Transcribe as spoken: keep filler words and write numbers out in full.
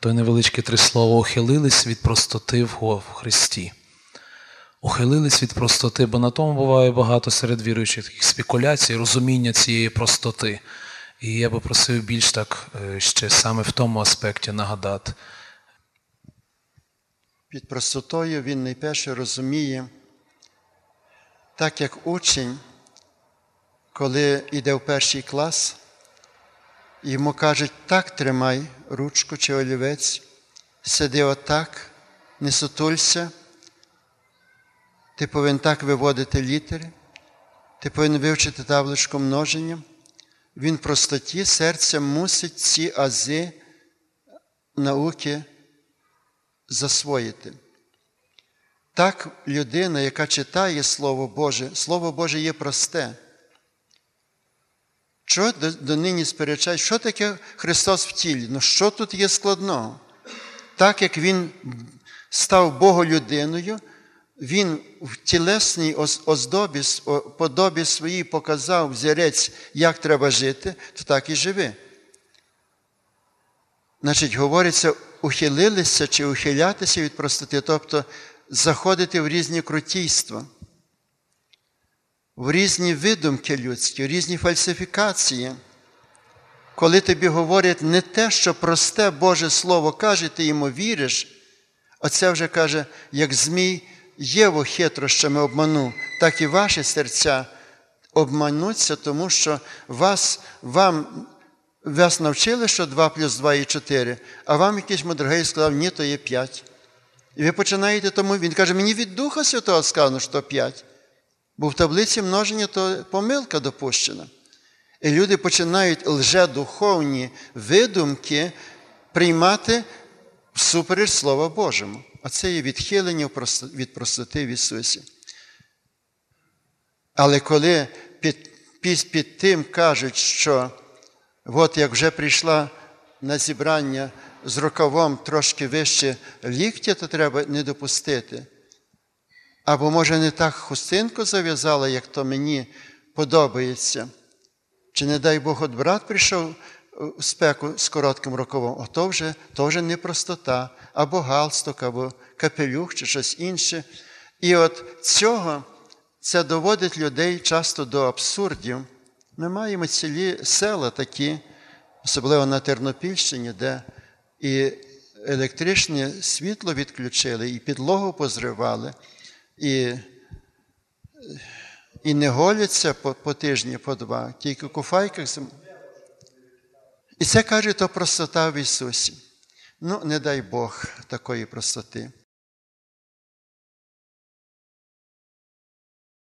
то невеличкі три слова ухилились від простоти в Христі. Ухилились від простоти, бо на тому буває багато серед віруючих таких спекуляцій, розуміння цієї простоти. І я би просив більш так ще саме в тому аспекті нагадати. Під простотою він найперше розуміє, так як учень, коли йде в перший клас, йому кажуть, так тримай ручку чи олівець, сиди отак, не сутулься, ти повинен так виводити літери, ти повинен вивчити табличку множення. Він в простоті серця мусить ці ази науки засвоїти. Так людина, яка читає Слово Боже, Слово Боже є просте. Що донині сперечають, що таке Христос в тілі? Ну що тут є складного? Так як Він став Боголюдиною, Він в тілесній оздобі, подобі своїй показав взірець, як треба жити, то так і живи. Значить, говориться, ухилилися чи ухилятися від простоти, тобто заходити в різні крутійства, в різні видумки людські, в різні фальсифікації. Коли тобі говорять не те, що просте Боже Слово каже, ти йому віриш, а це вже каже, як змій Єву хитрощами обманув, так і ваші серця обмануться, тому що вас, вам, вас навчили, що два плюс два є чотири, а вам якийсь мудрогей сказав, ні, то є п'ять. І ви починаєте тому, він каже, мені від Духа Святого сказано, що п'ять. Бо в таблиці множення то помилка допущена. І люди починають лжедуховні видумки приймати всупереч Слова Божому. А це є відхилення від простоти в Ісусі. Але коли під, під, під тим кажуть, що от як вже прийшла на зібрання з рукавом трошки вище ліктя, то треба не допустити. Або, може, не так хустинку зав'язала, як то мені подобається. Чи, не дай Бог, от брат прийшов в спеку з коротким рукавом, а то вже, то вже не простота, або галстук, або капелюх, чи щось інше. І от цього, це доводить людей часто до абсурдів. Ми маємо цілі села такі, особливо на Тернопільщині, де і електричне світло відключили, і підлогу позривали, і, і не голяться по, по тижні, по два, тільки в куфайках. І це, каже, то простота в Ісусі. Ну, не дай Бог такої простоти.